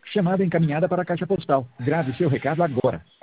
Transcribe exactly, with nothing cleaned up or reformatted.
Chamada encaminhada para a caixa postal. Grave seu recado agora.